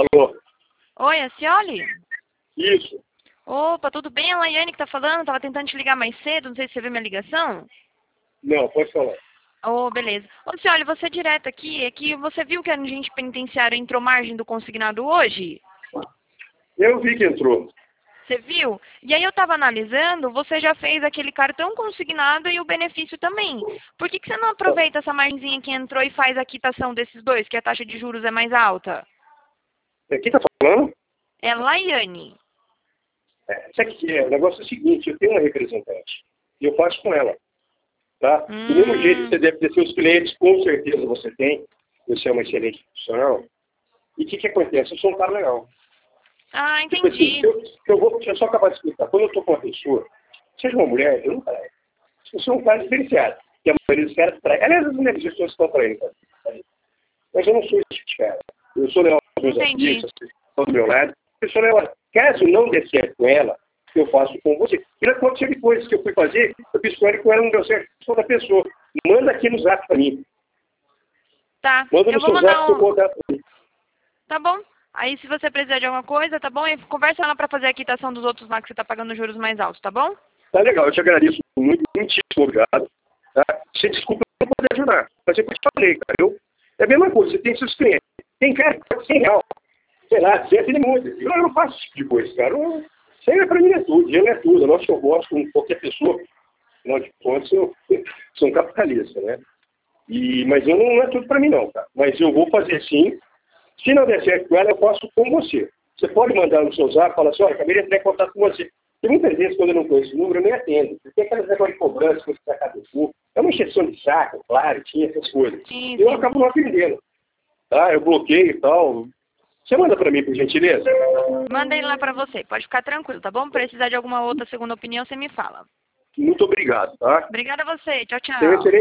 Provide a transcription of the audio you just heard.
Alô? Oi, é a Cioli? Isso. Opa, tudo bem? É a Laiane que tá falando. Tava tentando te ligar mais cedo, não sei se você viu minha ligação. Não, pode falar. Oh, beleza. Ô, Cioli, você é direto aqui. É que você viu que a agente penitenciário entrou margem do consignado hoje? Eu vi que entrou. Você viu? E aí eu tava analisando, você já fez aquele cartão consignado e o benefício também. Por que você não aproveita essa margenzinha que entrou e faz a quitação desses dois, que a taxa de juros é mais alta? Quem tá falando? É Laiane. Sabe o que é? O negócio é o seguinte, eu tenho uma representante. E eu faço com ela. Tá? Do mesmo jeito que você deve ter seus clientes, com certeza você tem. Você é uma excelente profissional. E o que acontece? Eu sou um cara legal. Ah, Tipo assim, entendi. deixa eu só acabar de explicar. Quando eu estou com uma pessoa, seja uma mulher, eu não traio. Eu sou um cara diferenciado. Que a maioria dos caras trai. Aliás, as mulheres pessoas estão traindo. Cara. Mas eu não sou esse tipo de cara. Eu sou leal aos meus Entendi. amigos, vocês estão do meu lado. Eu sou leal. Caso não dê certo com ela, eu faço com você. E não aconteceu de coisas que eu fui fazer, eu fiz com ela e com ela não deu certo. Eu sou da pessoa. Manda aqui no zap pra mim. Tá, Manda eu no vou seu mandar zap que eu vou dar pra mim. Tá bom. Aí se você precisar de alguma coisa, tá bom? E conversa lá pra fazer a quitação dos outros lá que você tá pagando juros mais altos, tá bom? Tá legal, eu te agradeço muito, muitíssimo obrigado. Tá? Você desculpa eu não poder ajudar. Mas é o que eu te falei, cara. É a mesma coisa, você tem seus clientes. Tem cara que pode 100 reais. Sei lá, 100 é muito. Eu não faço esse tipo de coisa, cara. Isso aí pra mim é tudo, dinheiro é tudo. Eu acho que eu gosto com qualquer pessoa. Afinal de contas, eu sou um capitalista, né? Mas eu não é tudo pra mim não, cara. Mas eu vou fazer sim. Se não der certo com ela, eu faço com você. Você pode mandar no seu zap e falar assim, olha, acabei de entrar em contato com você. E muitas vezes, quando eu não conheço o número, eu nem atendo. Tem aquelas negócios de cobrança, que você acaba de cu. É uma injeção de saco, claro, tinha essas coisas. Sim, Eu sim. acabo não atendendo. Tá? Eu bloqueio e tal. Você manda pra mim, por gentileza? Mandei lá pra você. Pode ficar tranquilo, tá bom? Precisar de alguma outra segunda opinião, você me fala. Muito obrigado, tá? Obrigada a você. Tchau, Tenha um tchau. excelente